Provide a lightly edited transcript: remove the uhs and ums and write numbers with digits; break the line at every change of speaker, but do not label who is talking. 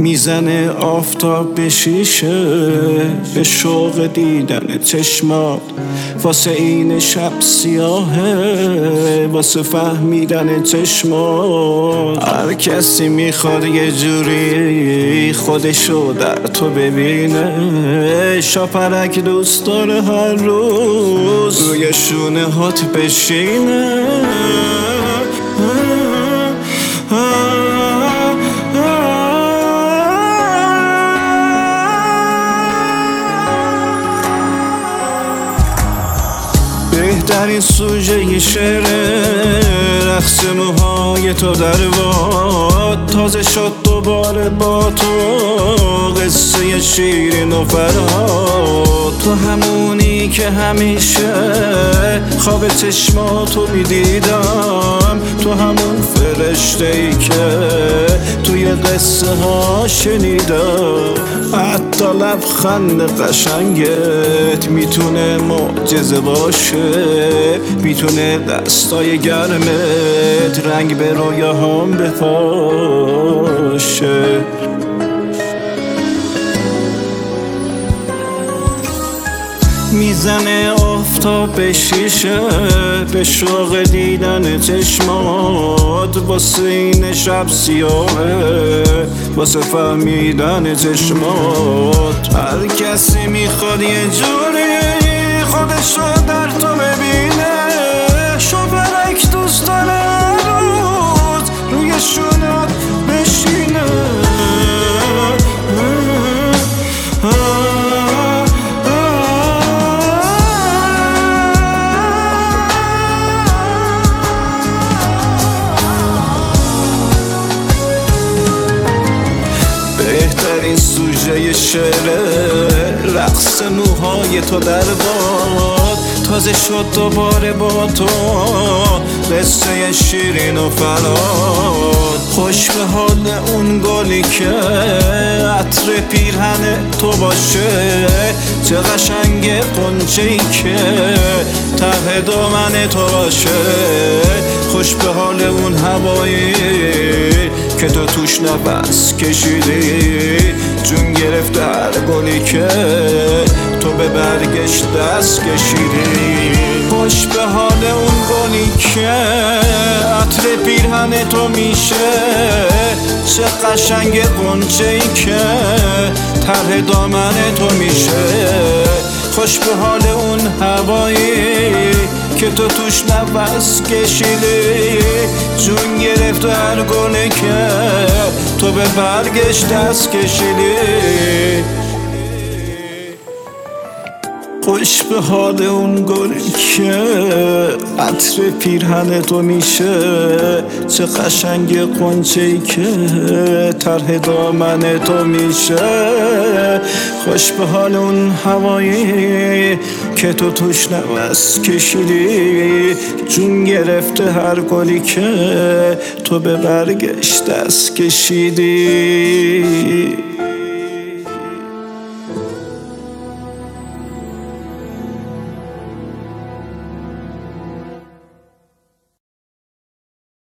میزنه آفتاب به شیشه، به شوق دیدن چشمات، واسه این شب سیاهه، واسه فهمیدن چشمات. هر کسی میخواد یه جوری خودشو در تو ببینه، شاپرک دوست داره هر روز روی شونه هات بشینه. بهترین سوژه ی شعره، رقص موهای تو در باد، تازه شد دوباره با تو قصه شیرین و فرهاد. تو همونی که همیشه خواب چشماتو میدیدم، تو همون فرشته ای که توی قصه ها شنیدم. حتی لبخند قشنگت میتونه معجزه باشه، میتونه دستای گرمت رنگ به رویاهام بپاشه. میزنه آفتاب به شیشه، به شوق دیدن چشمات، واسه این شب سیاهه، واسه فهمیدن چشمات. هر کسی میخواد یه جوری خودش رو در تو ببینه، شوپرک دوست داره روز روی شونات بشینه. بهترین سوژه ی شعره، رقص موهای تو در باد، تازه شد دوباره با تو قصه شیرین و فرهاد. خوش به حال اون گلی که عطر پیرهن تو باشه، چه قشنگ غنچه‌ای که ته دامن تو باشه. خوش به حال اون هوایی که تو توش نفس کشیدی، جون گرفته هر گلی که تو به برگش دست کشیدی. خوش به حال اون گلی که عطر پیرهن تو میشه، چه قشنگ غنچه‌ای که ته دامن تو میشه. خوش به حال اون هوایی که تو توش نفس کشیدی، جون گرفت هر گلی که تو به برگش دست کشیدی. خوش به حال اون گلی که عطر پیرهن تو میشه، چه قشنگ غنچه‌ای که طرح دامن تو میشه. خوش به حال اون هوایی که تو توش نفس کشیدی، جون گرفته هر گلی که تو به برگش دست کشیدی.